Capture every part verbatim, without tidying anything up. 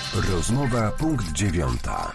Rozmowa punkt dziewiąta.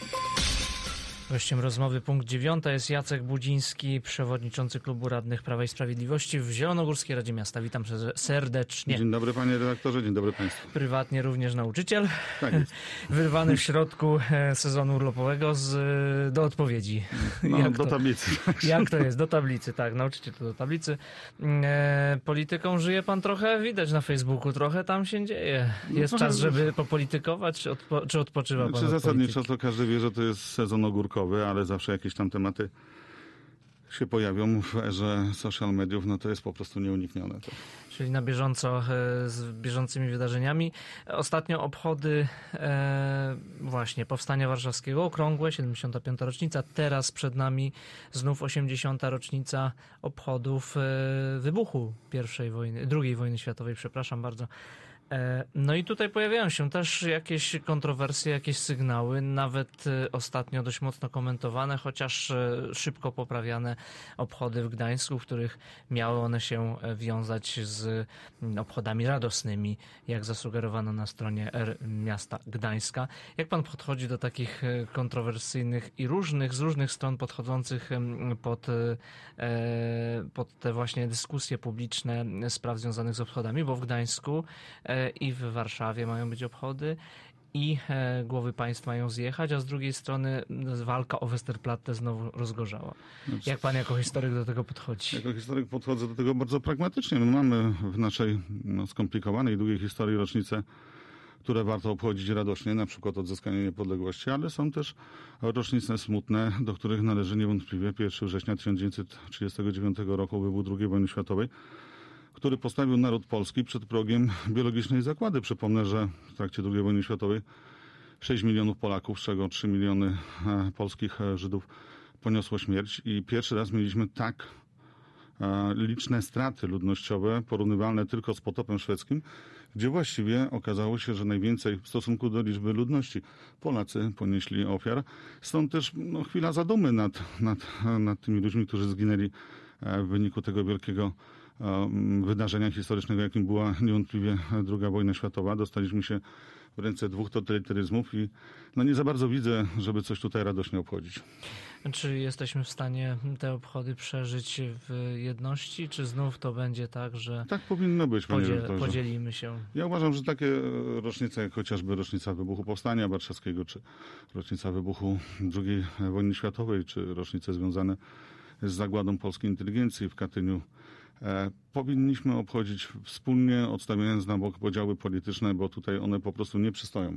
Gościem rozmowy punkt dziewiąta jest Jacek Budziński, przewodniczący Klubu Radnych Prawa i Sprawiedliwości w Zielonogórskiej Radzie Miasta. Witam serdecznie. Dzień dobry panie redaktorze, dzień dobry państwu. Prywatnie również nauczyciel. Tak jest. Wyrwany w środku sezonu urlopowego z, do odpowiedzi. No, jak do to, tablicy. Jak to jest? Do tablicy, tak. Nauczyciel to do tablicy. E, polityką żyje pan trochę? Widać na Facebooku. Trochę tam się dzieje. Jest no, czas, żeby popolitykować, czy, odpo, czy odpoczywa pan Czy od zasadniczo polityki? to każdy wie, że to jest sezon ogórkowy, ale zawsze jakieś tam tematy się pojawią w erze social mediów, no to jest po prostu nieuniknione. To. Czyli na bieżąco z bieżącymi wydarzeniami. Ostatnio obchody e, właśnie Powstania Warszawskiego, okrągłe, siedemdziesiąta piąta rocznica. Teraz przed nami znów osiemdziesiąta rocznica obchodów e, wybuchu pierwszej wojny, drugiej wojny światowej, przepraszam bardzo. No i tutaj pojawiają się też jakieś kontrowersje, jakieś sygnały, nawet ostatnio dość mocno komentowane, chociaż szybko poprawiane obchody w Gdańsku, w których miały one się wiązać z obchodami radosnymi, jak zasugerowano na stronie miasta Gdańska. Jak pan podchodzi do takich kontrowersyjnych i różnych, z różnych stron podchodzących pod, pod te właśnie dyskusje publiczne spraw związanych z obchodami, bo w Gdańsku i w Warszawie mają być obchody i e, głowy państw mają zjechać, a z drugiej strony walka o Westerplatte znowu rozgorzała. Znaczy, jak pan jako historyk do tego podchodzi? Jako historyk podchodzę do tego bardzo pragmatycznie. My mamy w naszej no, skomplikowanej, długiej historii rocznice, które warto obchodzić radośnie, na przykład odzyskanie niepodległości, ale są też rocznice smutne, do których należy niewątpliwie pierwszego września tysiąc dziewięćset trzydziestego dziewiątego roku, wybuch drugiej wojny światowej, który postawił naród polski przed progiem biologicznej zagłady. Przypomnę, że w trakcie drugiej wojny światowej sześć milionów Polaków, z czego trzy miliony polskich Żydów poniosło śmierć i pierwszy raz mieliśmy tak liczne straty ludnościowe, porównywalne tylko z potopem szwedzkim, gdzie właściwie okazało się, że najwięcej w stosunku do liczby ludności Polacy ponieśli ofiar. Stąd też no, chwila zadumy nad, nad, nad tymi ludźmi, którzy zginęli w wyniku tego wielkiego wydarzenia historycznego, jakim była niewątpliwie druga wojna światowa. Dostaliśmy się w ręce dwóch totalitaryzmów i no nie za bardzo widzę, żeby coś tutaj radośnie obchodzić. Czy jesteśmy w stanie te obchody przeżyć w jedności, czy znów to będzie tak, że tak powinno być, panie podziel, redaktorze. podzielimy się? Ja uważam, że takie rocznice jak chociażby rocznica wybuchu Powstania Warszawskiego, czy rocznica wybuchu drugiej wojny światowej, czy rocznice związane z zagładą polskiej inteligencji w Katyniu, E, powinniśmy obchodzić wspólnie, odstawiając na bok podziały polityczne, bo tutaj one po prostu nie przystoją.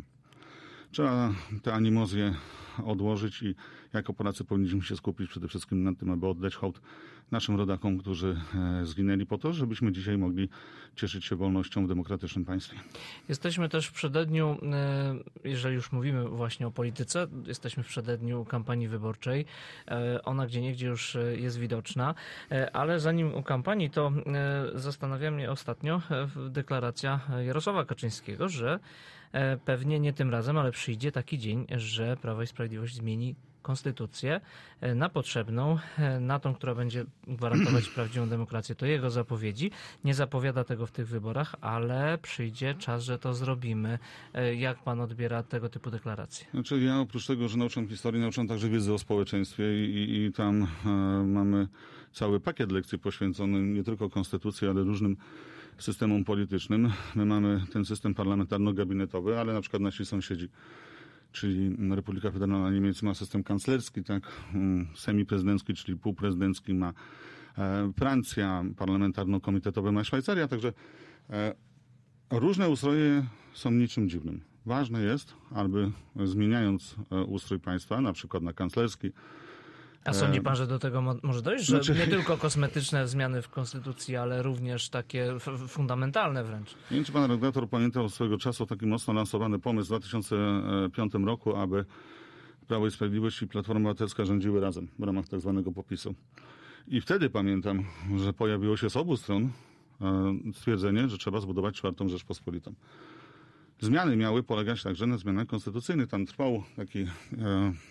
Trzeba te animozje odłożyć i jako Polacy powinniśmy się skupić przede wszystkim na tym, aby oddać hołd naszym rodakom, którzy zginęli po to, żebyśmy dzisiaj mogli cieszyć się wolnością w demokratycznym państwie. Jesteśmy też w przededniu, jeżeli już mówimy właśnie o polityce, jesteśmy w przededniu kampanii wyborczej. Ona gdzieniegdzie już jest widoczna, ale zanim o kampanii, to zastanawia mnie ostatnio deklaracja Jarosława Kaczyńskiego, że pewnie nie tym razem, ale przyjdzie taki dzień, że Prawo i Sprawiedliwość zmieni konstytucję na potrzebną, na tą, która będzie gwarantować prawdziwą demokrację. To jego zapowiedzi. Nie zapowiada tego w tych wyborach, ale przyjdzie czas, że to zrobimy. Jak pan odbiera tego typu deklaracje? Znaczy ja oprócz tego, że nauczam historii, nauczam także wiedzy o społeczeństwie i, i tam e, mamy cały pakiet lekcji poświęcony nie tylko konstytucji, ale różnym systemom politycznym. My mamy ten system parlamentarno-gabinetowy, ale na przykład nasi sąsiedzi, czyli Republika Federalna Niemiec ma system kanclerski, tak, semiprezydencki, czyli półprezydencki ma e, Francja, parlamentarno-komitetowy ma Szwajcaria, także e, różne ustroje są niczym dziwnym. Ważne jest, aby zmieniając e, ustrój państwa, na przykład na kanclerski. A sądzi pan, że do tego mo- może dojść? Że Znaczy... nie tylko kosmetyczne zmiany w konstytucji, ale również takie f- fundamentalne wręcz. Nie wiem, czy pan redaktor pamiętał swego czasu taki mocno lansowany pomysł w dwa tysiące piątym roku, aby Prawo i Sprawiedliwość i Platforma Obywatelska rządziły razem w ramach tak zwanego popisu. I wtedy pamiętam, że pojawiło się z obu stron stwierdzenie, że trzeba zbudować czwartą Rzeczpospolitą. Zmiany miały polegać także na zmianach konstytucyjnych. Tam trwał taki e,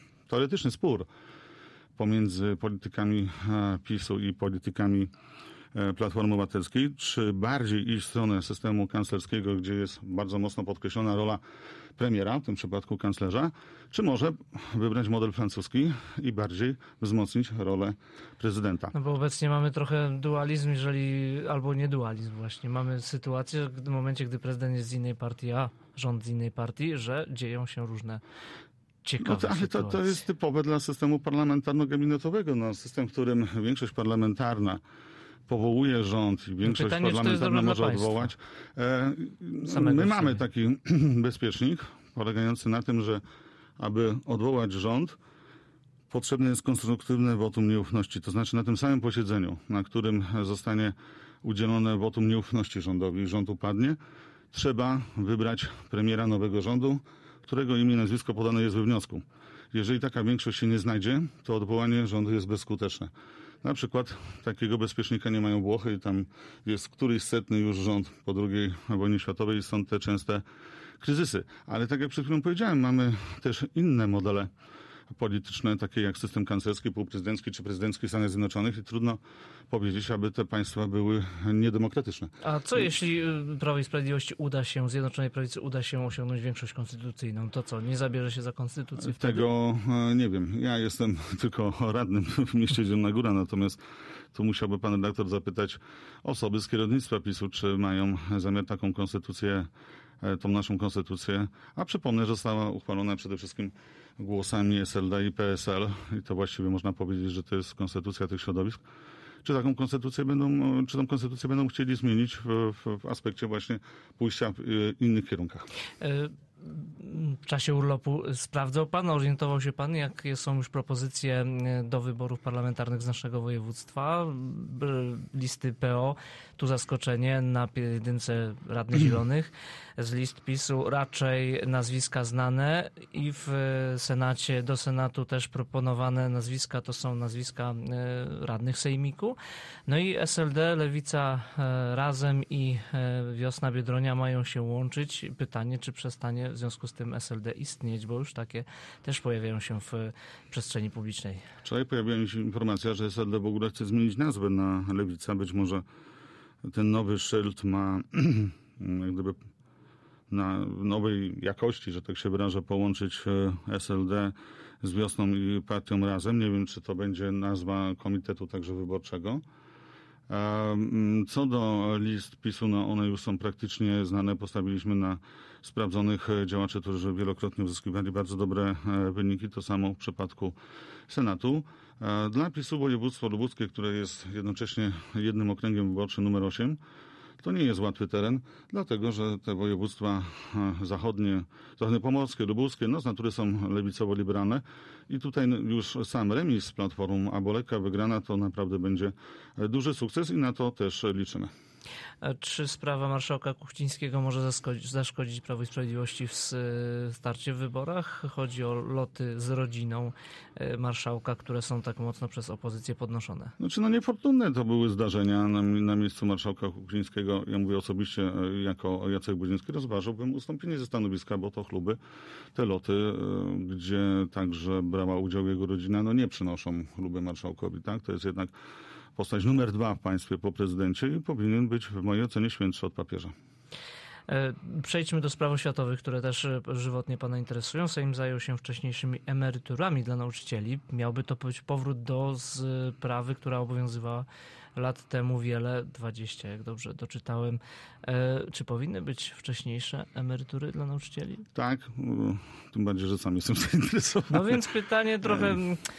teoretyczny spór pomiędzy politykami PiSu i politykami Platformy Obywatelskiej, czy bardziej iść w stronę systemu kanclerskiego, gdzie jest bardzo mocno podkreślona rola premiera, w tym przypadku kanclerza, czy może wybrać model francuski i bardziej wzmocnić rolę prezydenta. No bo obecnie mamy trochę dualizm, jeżeli, albo nie dualizm właśnie. Mamy sytuację w momencie, gdy prezydent jest z innej partii, a rząd z innej partii, że dzieją się różne ciekawe no to, ale to, to jest typowe dla systemu parlamentarno-gabinetowego. No, system, w którym większość parlamentarna powołuje rząd i większość Pytanie, parlamentarna może odwołać. E, my mamy taki bezpiecznik polegający na tym, że aby odwołać rząd, potrzebne jest konstruktywne wotum nieufności. To znaczy na tym samym posiedzeniu, na którym zostanie udzielone wotum nieufności rządowi i rząd upadnie, trzeba wybrać premiera nowego rządu, którego imię i nazwisko podane jest we wniosku. Jeżeli taka większość się nie znajdzie, to odwołanie rządu jest bezskuteczne. Na przykład takiego bezpiecznika nie mają Włochy i tam jest któryś setny już rząd po drugiej wojnie światowej i są te częste kryzysy. Ale tak jak przed chwilą powiedziałem, mamy też inne modele polityczne, takie jak system kanclerski, półprezydencki czy prezydencki Stanów Zjednoczonych i trudno powiedzieć, aby te państwa były niedemokratyczne. A co jeśli Prawo i Sprawiedliwości uda się, Zjednoczonej Prawicy uda się osiągnąć większość konstytucyjną? To co, nie zabierze się za konstytucję wtedy? Tego nie wiem. Ja jestem tylko radnym w mieście Zielona Góra, natomiast tu musiałby pan redaktor zapytać osoby z kierownictwa PiSu, czy mają zamiar taką konstytucję, tą naszą konstytucję, a przypomnę, że została uchwalona przede wszystkim głosami S L D i P S L i to właściwie można powiedzieć, że to jest konstytucja tych środowisk. Czy taką konstytucję będą, czy tą konstytucję będą chcieli zmienić w, w, w aspekcie właśnie pójścia w innych kierunkach? W czasie urlopu sprawdzał pan, orientował się pan, jakie są już propozycje do wyborów parlamentarnych z naszego województwa? Listy P O, tu zaskoczenie, na jedynce radnych zielonych. Z list PiSu raczej nazwiska znane i w Senacie, do Senatu też proponowane nazwiska to są nazwiska radnych sejmiku. No i S L D, Lewica, Razem i Wiosna Biedronia mają się łączyć. Pytanie, czy przestanie w związku z tym S L D istnieć, bo już takie też pojawiają się w przestrzeni publicznej. Wczoraj pojawiła się informacja, że S L D w ogóle chce zmienić nazwę na Lewica. Być może ten nowy szyld ma jak gdyby na nowej jakości, że tak się wyrażę, połączyć S L D z Wiosną i partią Razem. Nie wiem, czy to będzie nazwa komitetu także wyborczego. Co do list PiSu, no one już są praktycznie znane. Postawiliśmy na sprawdzonych działaczy, którzy wielokrotnie uzyskiwali bardzo dobre wyniki. To samo w przypadku Senatu. Dla PiSu województwo lubuskie, które jest jednocześnie jednym okręgiem wyborczym numer osiem, to nie jest łatwy teren, dlatego że te województwa zachodnie, zachodniopomorskie, lubuskie, no z natury są lewicowo-liberalne i tutaj już sam remis z Platformą, a Boleka wygrana to naprawdę będzie duży sukces i na to też liczymy. Czy sprawa marszałka Kuchcińskiego może zaszkodzić Prawu i Sprawiedliwości w starcie w wyborach? Chodzi o loty z rodziną marszałka, które są tak mocno przez opozycję podnoszone. Znaczy, no niefortunne to były zdarzenia na, na miejscu marszałka Kuchcińskiego. Ja mówię osobiście jako Jacek Budzyński, rozważałbym ustąpienie ze stanowiska, bo to chluby, te loty, gdzie także brała udział jego rodzina, no nie przynoszą chluby marszałkowi, tak? To jest jednak postać numer dwa w państwie po prezydencie i powinien być w mojej ocenie świętszy od papieża. Przejdźmy do spraw oświatowych, które też żywotnie pana interesują. Sejm zajął się wcześniejszymi emeryturami dla nauczycieli. Miałby to być powrót do sprawy, która obowiązywała lat temu wiele, dwadzieścia, jak dobrze doczytałem. Czy powinny być wcześniejsze emerytury dla nauczycieli? Tak, tym bardziej, że sam jestem zainteresowany. No więc pytanie trochę,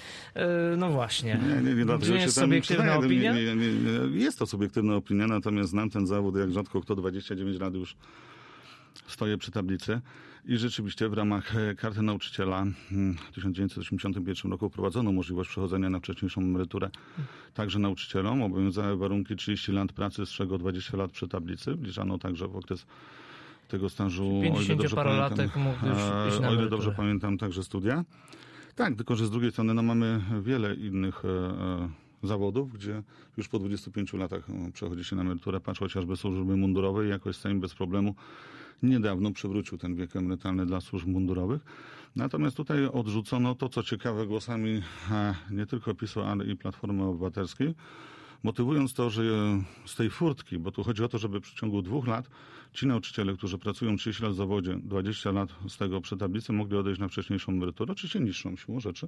no właśnie. Nie, nie, nie, dlatego nie jest się tam subiektywna opinia? Nie, nie, nie, jest to subiektywna opinia, natomiast znam ten zawód, jak rzadko kto dwadzieścia dziewięć lat już stoję przy tablicy i rzeczywiście w ramach karty nauczyciela w tysiąc dziewięćset osiemdziesiątym pierwszym roku wprowadzono możliwość przechodzenia na wcześniejszą emeryturę także nauczycielom. Obowiązywały warunki trzydzieści lat pracy, z czego dwadzieścia lat przy tablicy. Wliczano także w okres tego stażu, pięćdziesięcioparolatek mógł już iść na o ile dobrze pamiętam, także studia. Tak, tylko że z drugiej strony no, mamy wiele innych e, zawodów, gdzie już po dwudziestu pięciu latach przechodzi się na emeryturę. Patrz chociażby służby mundurowej, jakoś Sejm bez problemu niedawno przywrócił ten wiek emerytalny dla służb mundurowych. Natomiast tutaj odrzucono to, co ciekawe, głosami nie tylko PiSu, ale i Platformy Obywatelskiej, motywując to, że z tej furtki, bo tu chodzi o to, żeby w ciągu dwóch lat ci nauczyciele, którzy pracują trzydzieści lat w zawodzie, dwadzieścia lat z tego przy tablicy, mogli odejść na wcześniejszą emeryturę, oczywiście niższą siłą rzeczy,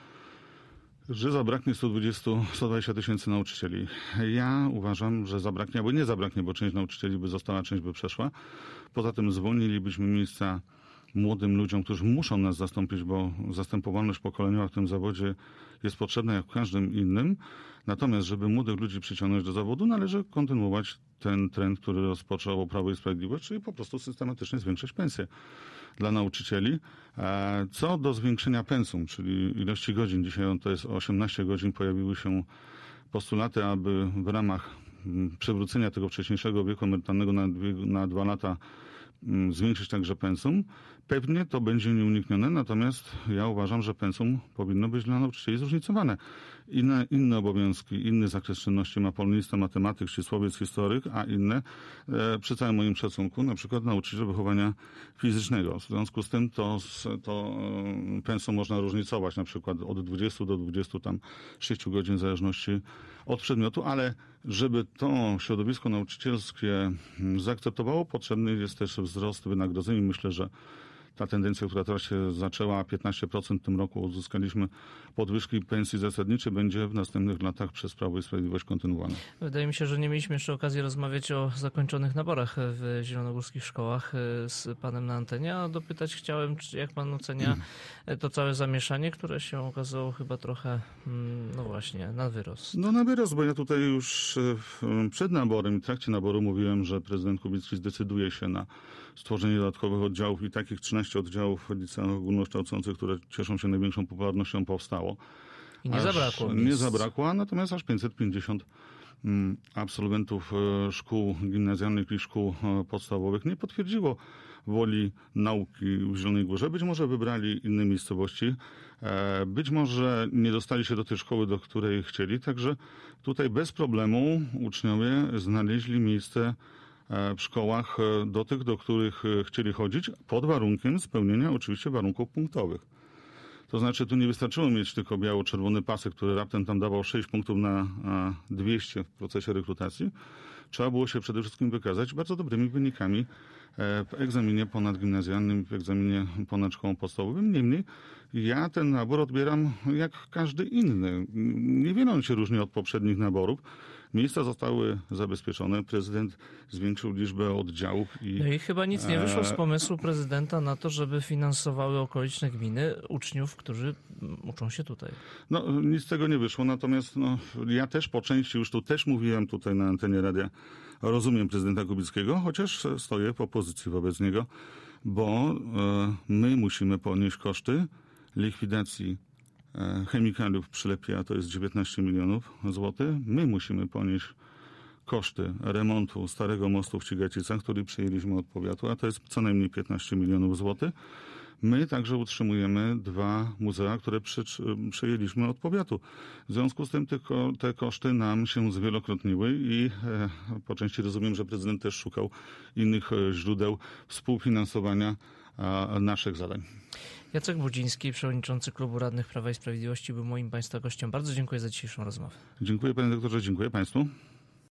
że zabraknie sto dwadzieścia, sto dwadzieścia tysięcy nauczycieli. Ja uważam, że zabraknie, albo nie zabraknie, bo część nauczycieli by została, część by przeszła. Poza tym zwolnilibyśmy miejsca młodym ludziom, którzy muszą nas zastąpić, bo zastępowalność pokoleniowa w tym zawodzie jest potrzebna jak w każdym innym. Natomiast, żeby młodych ludzi przyciągnąć do zawodu, należy kontynuować ten trend, który rozpoczęło Prawo i Sprawiedliwość, czyli po prostu systematycznie zwiększać pensje dla nauczycieli. Co do zwiększenia pensum, czyli ilości godzin, dzisiaj to jest osiemnaście godzin, pojawiły się postulaty, aby w ramach przywrócenia tego wcześniejszego wieku emerytalnego na, dwie, na dwa lata zwiększyć także pensum. Pewnie to będzie nieuniknione, natomiast ja uważam, że pensum powinno być dla nauczycieli zróżnicowane. Inne, inne obowiązki, inny zakres czynności ma polonista, matematyk, ścisłowiec, historyk, a inne, e, przy całym moim szacunku, na przykład nauczyciel wychowania fizycznego. W związku z tym to, to e, pensum można różnicować, na przykład od dwudziestu do dwudziestu sześciu godzin w zależności od przedmiotu, ale żeby to środowisko nauczycielskie zaakceptowało, potrzebny jest też wzrost wynagrodzeń. Myślę, że ta tendencja, która teraz się zaczęła, piętnaście procent w tym roku uzyskaliśmy podwyżki pensji zasadniczej, będzie w następnych latach przez Prawo i Sprawiedliwość kontynuowana. Wydaje mi się, że nie mieliśmy jeszcze okazji rozmawiać o zakończonych naborach w zielonogórskich szkołach z panem na antenie, a dopytać chciałem, czy jak pan ocenia to całe zamieszanie, które się okazało chyba trochę, no właśnie, na wyrost. No na wyrost, bo ja tutaj już przed naborem, w trakcie naboru mówiłem, że prezydent Kubicki zdecyduje się na stworzenie dodatkowych oddziałów i takich trzynaście oddziałów w liceach ogólnokształcących, które cieszą się największą popularnością, powstało. I nie aż zabrakło. Nie zabrakło, natomiast aż pięćset pięćdziesiąt absolwentów szkół gimnazjalnych i szkół podstawowych nie potwierdziło woli nauki w Zielonej Górze. Być może wybrali inne miejscowości, być może nie dostali się do tej szkoły, do której chcieli, także tutaj bez problemu uczniowie znaleźli miejsce w szkołach do tych, do których chcieli chodzić, pod warunkiem spełnienia oczywiście warunków punktowych. To znaczy tu nie wystarczyło mieć tylko biało-czerwony pasek, który raptem tam dawał sześć punktów na dwieście w procesie rekrutacji. Trzeba było się przede wszystkim wykazać bardzo dobrymi wynikami w egzaminie ponadgimnazjalnym, w egzaminie ponad szkołą podstawowym. Niemniej ja ten nabór odbieram jak każdy inny. Niewiele on się różni od poprzednich naborów. Miejsca zostały zabezpieczone, prezydent zwiększył liczbę oddziałów. I, no i chyba nic nie wyszło z pomysłu prezydenta na to, żeby finansowały okoliczne gminy uczniów, którzy uczą się tutaj. No nic z tego nie wyszło, natomiast no, ja też po części, już tu też mówiłem tutaj na antenie radia, rozumiem prezydenta Kubickiego, chociaż stoję w opozycji wobec niego, bo e, my musimy ponieść koszty likwidacji chemikaliów przy Lepie, a to jest dziewiętnaście milionów złotych. My musimy ponieść koszty remontu starego mostu w Cigacicach, który przejęliśmy od powiatu, a to jest co najmniej piętnaście milionów złotych. My także utrzymujemy dwa muzea, które przy, przejęliśmy od powiatu. W związku z tym te, te koszty nam się zwielokrotniły i e, po części rozumiem, że prezydent też szukał innych źródeł współfinansowania a, naszych zadań. Jacek Budziński, przewodniczący Klubu Radnych Prawa i Sprawiedliwości, był moim państwa gościem. Bardzo dziękuję za dzisiejszą rozmowę. Dziękuję panie doktorze, dziękuję państwu.